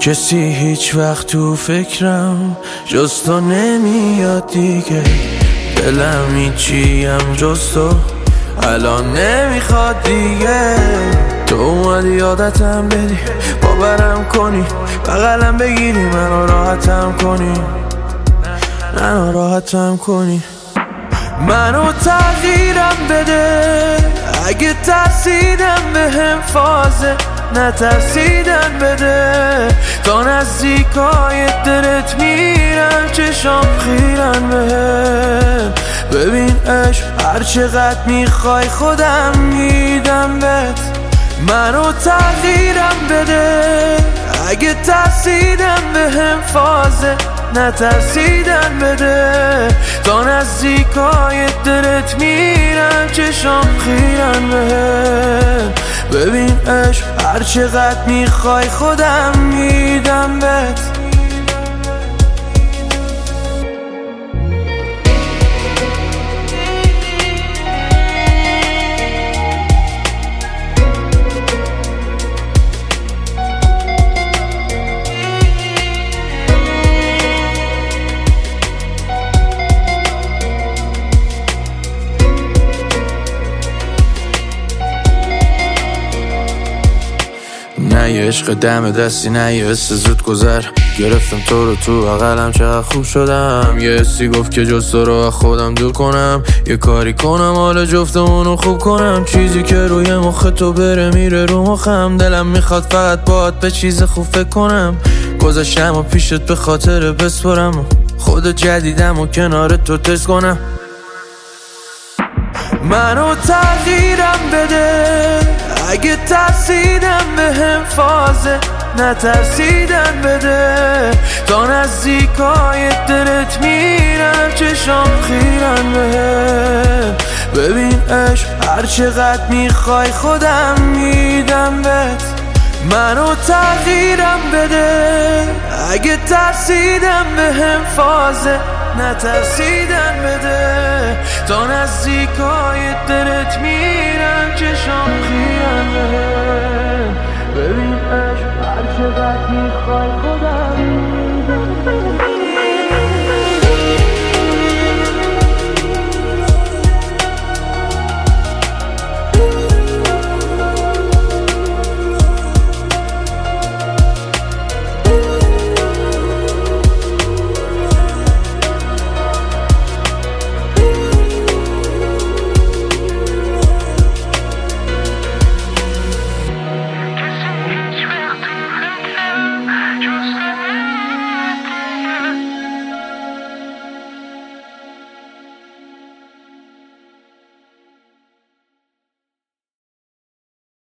کسی هیچ وقت تو فکرم جز تو نمیاد دیگه، دلم هیچیم جز تو الان نمیخواد دیگه. تو اومدی عادتم بدی، باورم کنی، بغلم بگیری، منو راحتم کنی، منو راحتم کنی، منو تغییرم بده. اگه ترسیدم به هم فازه نترسیدن بده، تا نزدیکای دلت میرم چشام خیرن بهم. ببین عشق هر چقدر میخوای خودم میدم بهت، منو تغییرم بده. اگه ترسیدم به هم فازه نترسیدن بده، تا نزدیکای دلت میرم چشام خیرن بهم. ببین عشق هر چقدر میخوای خودم میدم بهت. نه یه عشق دم دستی، نه یه حس زود گذر، گرفتم تو رو تو بغلم چقدر خوب شدم. یه حسی گفت که جز تو رو خودم دور کنم، یه کاری کنم حال جفتمونو خوب کنم. چیزی که روی مخ تو بره میره رو مخم، دلم میخواد فقط باهات به چیز خوب فکر کنم. گذاشتم و پیشت به خاطر بسپرم، خود جدیدم و کنار تو تست کنم. منو تغییرم بده. اگه ترسیدم به هم فازه نترسیدن بده، تا نزدیکای دلت میرم چشام خیرن بهم. ببین عشق هر چقدر میخوای خودم میدم بهت، منو تغییرم بده. اگه ترسیدم به هم فازه نترسیدن بده، تا نزدیکای دلت میرم چشام خیرن بهم. ببین عشق هر چقدر میخوای خودم